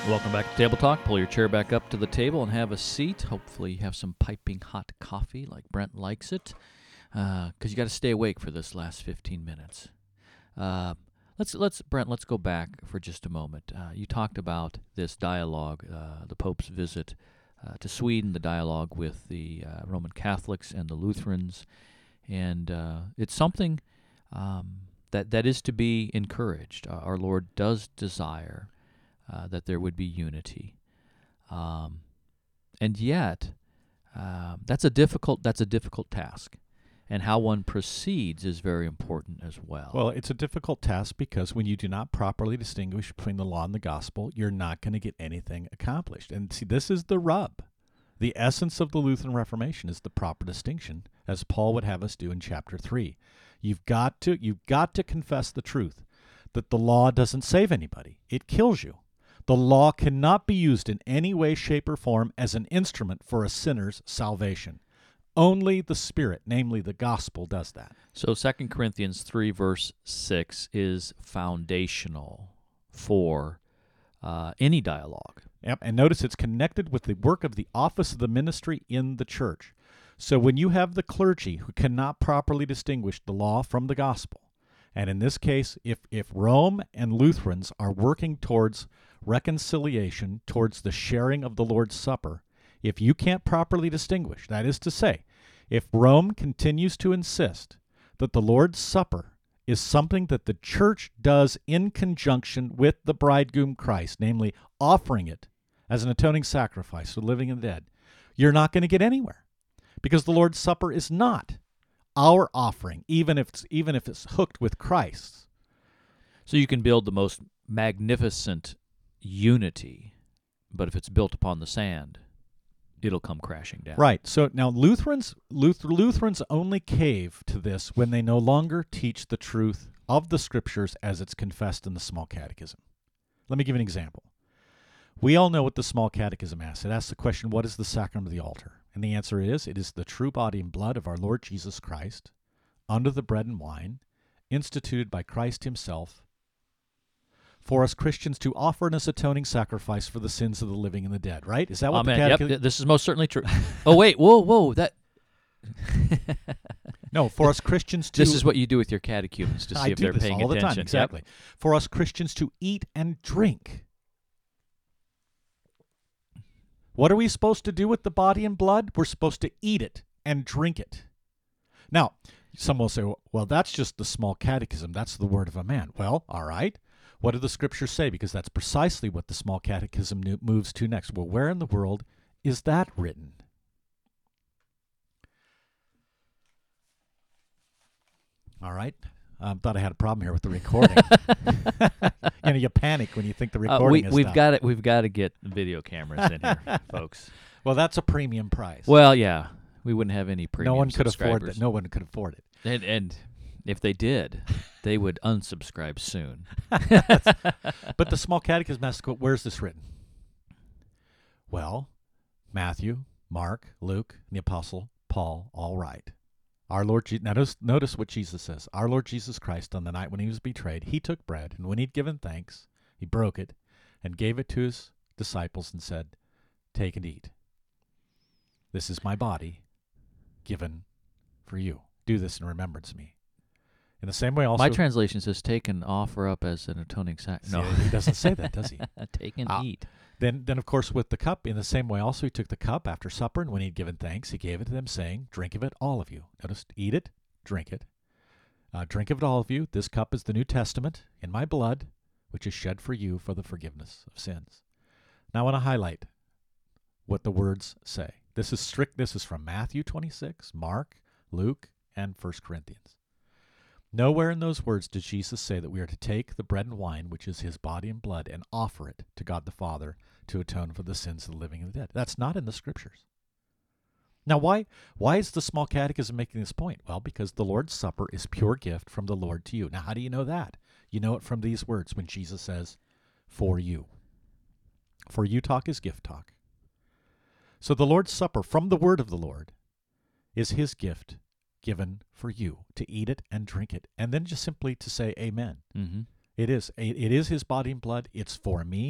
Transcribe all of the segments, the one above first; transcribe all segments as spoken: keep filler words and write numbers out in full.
Welcome back to Table Talk. Pull your chair back up to the table and have a seat. Hopefully you have some piping hot coffee like Brent likes it, because uh, you got to stay awake for this last fifteen minutes. Uh, let's let's Brent, let's go back for just a moment. Uh, you talked about this dialogue, uh, the Pope's visit uh, to Sweden, the dialogue with the uh, Roman Catholics and the Lutherans, and uh, it's something um, that that is to be encouraged. Uh, our Lord does desire Uh, that there would be unity, um, and yet uh, that's a difficult that's a difficult task, and how one proceeds is very important as well. Well, it's a difficult task because when you do not properly distinguish between the law and the gospel, you're not going to get anything accomplished. And see, this is the rub. The essence of the Lutheran Reformation is the proper distinction, as Paul would have us do in chapter three. You've got to you've got to confess the truth that the law doesn't save anybody; it kills you. The law cannot be used in any way, shape, or form as an instrument for a sinner's salvation. Only the Spirit, namely the gospel, does that. So Second Corinthians three, verse six is foundational for uh, any dialogue. Yep, and notice it's connected with the work of the office of the ministry in the church. So when you have the clergy who cannot properly distinguish the law from the gospel, and in this case, if, if Rome and Lutherans are working towards reconciliation, towards the sharing of the Lord's Supper, if you can't properly distinguish, that is to say, if Rome continues to insist that the Lord's Supper is something that the church does in conjunction with the bridegroom Christ, namely offering it as an atoning sacrifice to the living and the dead, you're not going to get anywhere, because the Lord's Supper is not our offering, even if it's, even if it's hooked with Christ's. So you can build the most magnificent unity, but if it's built upon the sand, it'll come crashing down. Right. So now Lutherans Luther, Lutherans only cave to this when they no longer teach the truth of the Scriptures as it's confessed in the Small Catechism. Let me give you an example. We all know what the Small Catechism asks. It asks the question, what is the sacrament of the altar? And the answer is, it is the true body and blood of our Lord Jesus Christ, under the bread and wine, instituted by Christ himself, for us Christians to offer in as atoning sacrifice for the sins of the living and the dead, right? Is that what Amen. the catechism... Yep, this is most certainly true. Oh, wait, whoa, whoa, that... No, for us Christians to... This is what you do with your catechumens to see I if do they're this paying all attention. the time, exactly. Yep. For us Christians to eat and drink. What are we supposed to do with the body and blood? We're supposed to eat it and drink it. Now, some will say, well, that's just the Small Catechism. That's the word of a man. Well, all right. What do the Scriptures say? Because that's precisely what the Small Catechism moves to next. Well, where in the world is that written? All right. I um, thought I had a problem here with the recording. You know, you panic when you think the recording uh, we, is we've done. got it. We've got to get video cameras in here, folks. Well, that's a premium price. Well, yeah, we wouldn't have any premium. no one could afford subscribers. that. No one could afford it. And, and if they did, they would unsubscribe soon. But the Small Catechism asks, where's this written? Well, Matthew, Mark, Luke, and the Apostle Paul all write. Our Lord, Je- now notice, notice what Jesus says. Our Lord Jesus Christ, on the night when he was betrayed, he took bread, and when he'd given thanks, he broke it and gave it to his disciples and said, take and eat. This is my body given for you. Do this in remembrance of me. In the same way also... My translation says take and offer up as an atoning sacrifice. No. He doesn't say that, does he? Take and Uh, eat. Then, then, of course, with the cup, in the same way also he took the cup after supper, and when he had given thanks, he gave it to them, saying, drink of it, all of you. Notice, eat it, drink it. Uh, drink of it, all of you. This cup is the New Testament in my blood, which is shed for you for the forgiveness of sins. Now I want to highlight what the words say. This is strict. This is from Matthew twenty-six, Mark, Luke, and First Corinthians. Nowhere in those words did Jesus say that we are to take the bread and wine, which is his body and blood, and offer it to God the Father to atone for the sins of the living and the dead. That's not in the Scriptures. Now, why, why is the Small Catechism making this point? Well, because the Lord's Supper is pure gift from the Lord to you. Now, how do you know that? You know it from these words when Jesus says, for you. For you talk is gift talk. So the Lord's Supper from the word of the Lord is his gift given for you to eat it and drink it, and then just simply to say amen. Mm-hmm. It is it is his body and blood. It's for me.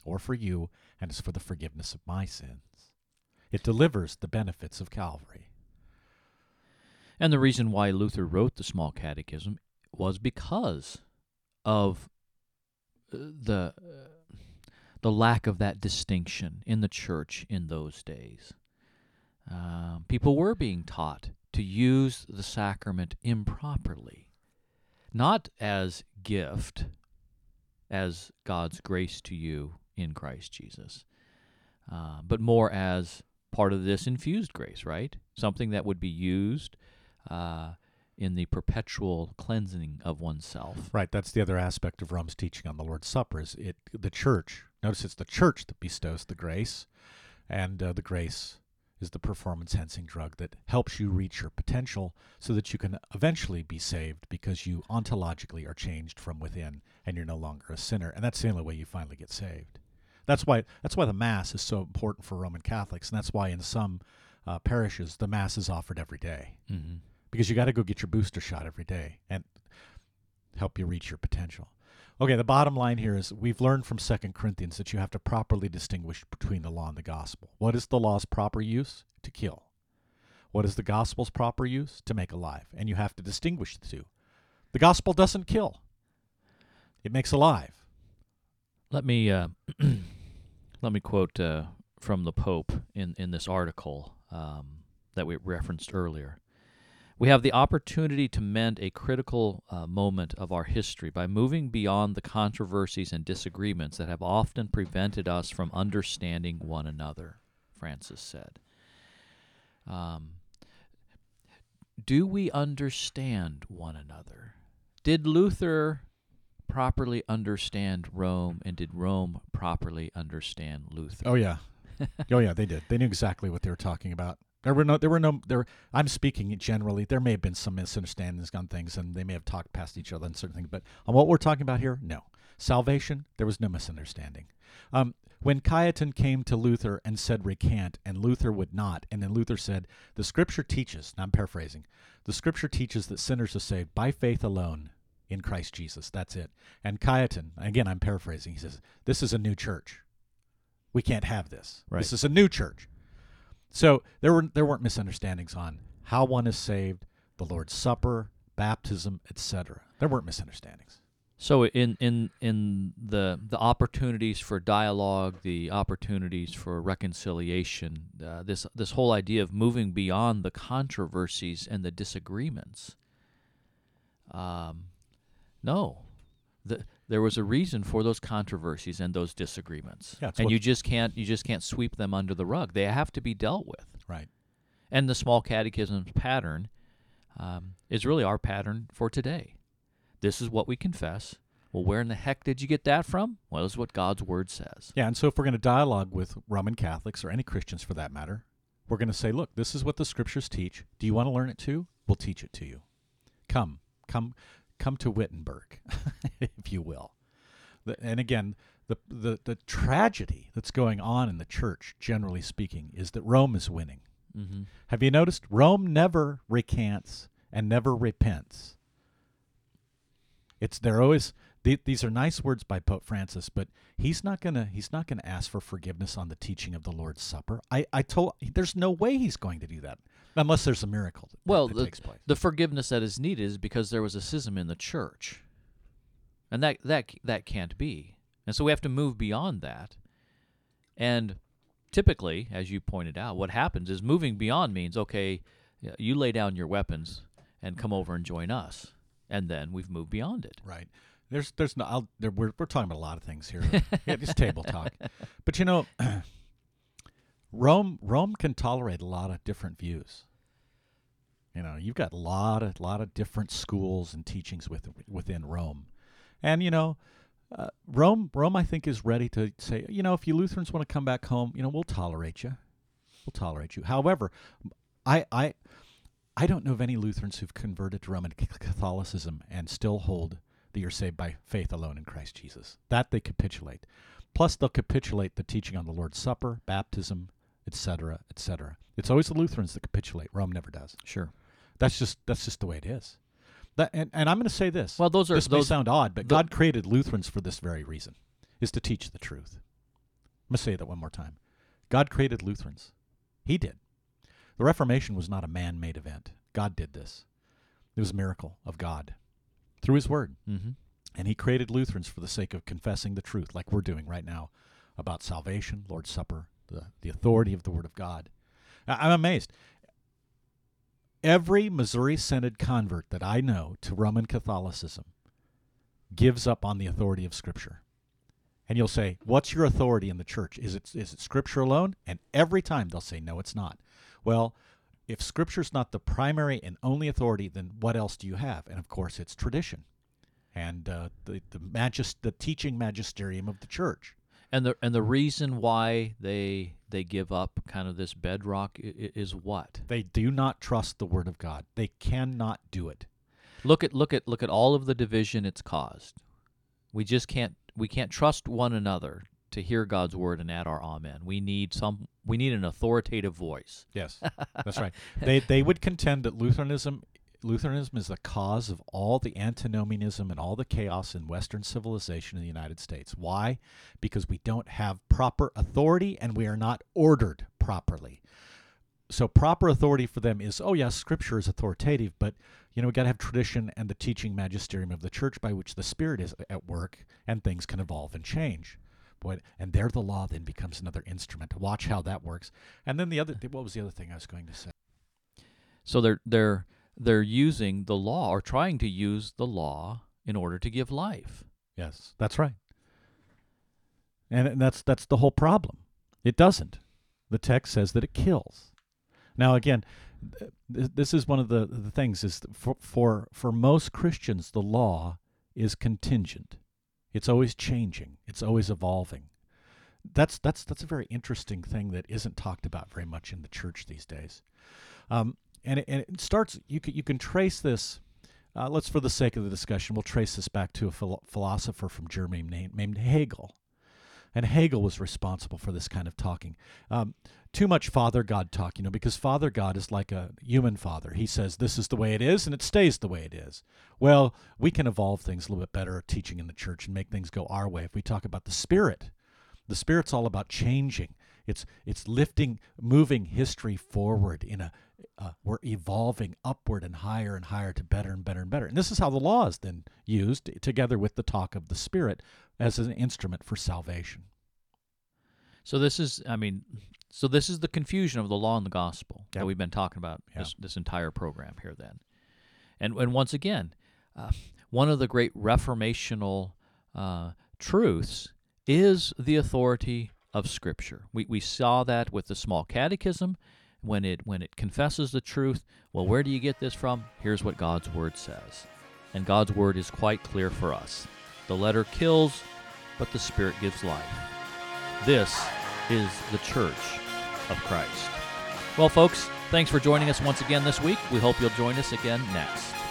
or for you, and is for the forgiveness of my sins. It delivers the benefits of Calvary. And the reason why Luther wrote the Small Catechism was because of the uh, the lack of that distinction in the church in those days. Uh, people were being taught to use the sacrament improperly, not as gift, as God's grace to you in Christ Jesus, uh, but more as part of this infused grace, right? Something that would be used uh, in the perpetual cleansing of oneself. Right, that's the other aspect of Rome's teaching on the Lord's Supper, is it the church. Notice it's the church that bestows the grace, and uh, the grace is the performance-enhancing drug that helps you reach your potential so that you can eventually be saved because you ontologically are changed from within and you're no longer a sinner. And that's the only way you finally get saved. That's why that's why the Mass is so important for Roman Catholics, and that's why in some uh, parishes the Mass is offered every day. Mm-hmm. Because you got to go get your booster shot every day and help you reach your potential. Okay, the bottom line here is we've learned from Second Corinthians that you have to properly distinguish between the law and the gospel. What is the law's proper use? To kill. What is the gospel's proper use? To make alive. And you have to distinguish the two. The gospel doesn't kill. It makes alive. Let me uh, let me quote uh, from the Pope in, in this article um, that we referenced earlier. We have the opportunity to mend a critical uh, moment of our history by moving beyond the controversies and disagreements that have often prevented us from understanding one another, Francis said. Um, do we understand one another? Did Luther properly understand Rome, and did Rome properly understand Luther? Oh, yeah. oh, yeah, they did. They knew exactly what they were talking about. There were no, there were no, there. I'm speaking generally. There may have been some misunderstandings on things, and they may have talked past each other on certain things. But on what we're talking about here, no. Salvation, there was no misunderstanding. Um, when Cajetan came to Luther and said recant, and Luther would not, and then Luther said, the Scripture teaches, and I'm paraphrasing, the Scripture teaches that sinners are saved by faith alone in Christ Jesus. That's it. And Cajetan, again, I'm paraphrasing, he says, this is a new church. We can't have this. Right. This is a new church. So there were there weren't misunderstandings on how one is saved, the Lord's Supper, baptism, et cetera. There weren't misunderstandings. So in in in the the opportunities for dialogue, the opportunities for reconciliation, uh, this this whole idea of moving beyond the controversies and the disagreements. Um, no, the, there was a reason for those controversies and those disagreements, Yeah, it's and what- you just can't you just can't sweep them under the rug. They have to be dealt with. Right. And the Small Catechism's pattern um, is really our pattern for today. This is what we confess. Well, where in the heck did you get that from? Well, it's what God's Word says. Yeah, and so if we're going to dialogue with Roman Catholics, or any Christians for that matter, we're going to say, look, this is what the Scriptures teach. Do you want to learn it too? We'll teach it to you. Come, come, come to Wittenberg, if you will. The, and again, the, the, the tragedy that's going on in the church, generally speaking, is that Rome is winning. Mm-hmm. Have you noticed? Rome never recants and never repents. It's they're always th- these are nice words by Pope Francis, but he's not gonna he's not gonna ask for forgiveness on the teaching of the Lord's Supper. I, I told there's no way he's going to do that unless there's a miracle that, Well, that the, takes place. the forgiveness that is needed is because there was a schism in the church, and that that that can't be. And so we have to move beyond that. And typically, as you pointed out, what happens is moving beyond means, okay, you lay down your weapons and come over and join us. And then we've moved beyond it. Right. There's there's no I'll, there, we're we're talking about a lot of things here. Yeah, just table talk. But you know, Rome Rome can tolerate a lot of different views. You know, you've got a lot of lot of different schools and teachings with, within Rome, and you know, uh, Rome Rome I think is ready to say, you know, if you Lutherans want to come back home, you know, we'll tolerate you, we'll tolerate you. However, I I I don't know of any Lutherans who've converted to Roman Catholicism and still hold that you're saved by faith alone in Christ Jesus. That they capitulate. Plus, they'll capitulate the teaching on the Lord's Supper, baptism, et cetera, et cetera. It's always the Lutherans that capitulate. Rome never does. Sure. That's just that's just the way it is. That and, and I'm going to say this. Well, those are this may those sound odd, but the- God created Lutherans for this very reason, is to teach the truth. I'm going to say that one more time. God created Lutherans. He did. The Reformation was not a man-made event. God did this. It was a miracle of God through his word. Mm-hmm. And he created Lutherans for the sake of confessing the truth, like we're doing right now, about salvation, Lord's Supper, the, the authority of the Word of God. I- I'm amazed. Every Missouri Synod convert that I know to Roman Catholicism gives up on the authority of Scripture. And you'll say, what's your authority in the church? Is it is it Scripture alone? And every time they'll say, no, it's not. Well, if Scripture's not the primary and only authority, then what else do you have? And of course, it's tradition and uh, the the, magis- the teaching magisterium of the church. And the and the reason why they they give up kind of this bedrock is, is what? They do not trust the Word of God. They cannot do it. Look at look at look at all of the division it's caused. We just can't we can't trust one another to hear God's word and add our amen. We need some we need an authoritative voice. Yes, that's right. They they would contend that Lutheranism Lutheranism is the cause of all the antinomianism and all the chaos in Western civilization in the United States. Why? Because we don't have proper authority and we are not ordered properly. So proper authority for them is, oh yes, Scripture is authoritative, but you know we got to have tradition and the teaching magisterium of the church by which the Spirit is at work and things can evolve and change. Boy, and there the law then becomes another instrument. Watch how that works. And then the other, what was the other thing I was going to say? So they're they're they're using the law or trying to use the law in order to give life. Yes, that's right. And, and that's that's the whole problem. It doesn't. The text says that it kills. Now again, th- this is one of the, the things is for, for for most Christians the law is contingent. It's always changing. It's always evolving. That's that's that's a very interesting thing that isn't talked about very much in the church these days. Um, and, it, and it starts. You can you can trace this. Uh, let's, for the sake of the discussion, we'll trace this back to a philo- philosopher from Germany named, named Hegel. And Hegel was responsible for this kind of talking. Um, too much Father God talk, you know, because Father God is like a human father. He says this is the way it is, and it stays the way it is. Well, we can evolve things a little bit better at teaching in the church and make things go our way. If we talk about the Spirit, the Spirit's all about changing. It's it's lifting, moving history forward in a, uh, we're evolving upward and higher and higher to better and better and better. And this is how the law is then used together with the talk of the Spirit as an instrument for salvation. So this is, I mean, so this is the confusion of the law and the gospel Yep. that we've been talking about Yep. this, this entire program here then. And and once again, uh, one of the great reformational uh, truths is the authority of Scripture. We we saw that with the Small Catechism when it when it confesses the truth. Well, where do you get this from? Here's what God's Word says. And God's Word is quite clear for us. The letter kills, but the Spirit gives life. This is the Church of Christ. Well, folks, thanks for joining us once again this week. We hope you'll join us again next.